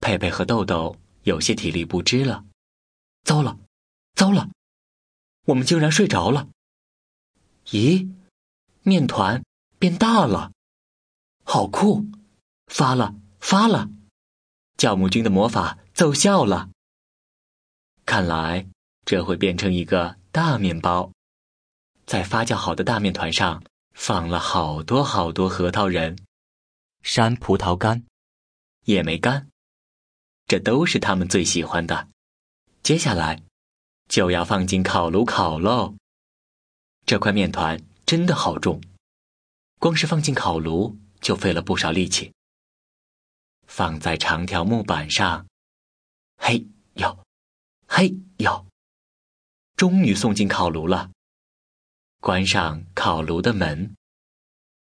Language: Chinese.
佩佩和豆豆有些体力不支了。糟了，糟了，我们竟然睡着了。咦，面团变大了，好酷！发了，发了！酵母菌的魔法奏效了。看来这会变成一个大面包。在发酵好的大面团上放了好多好多核桃仁、山葡萄干、野莓干，这都是他们最喜欢的。接下来就要放进烤炉烤喽。这块面团真的好重，光是放进烤炉就费了不少力气。放在长条木板上，嘿呦，嘿呦，终于送进烤炉了。关上烤炉的门，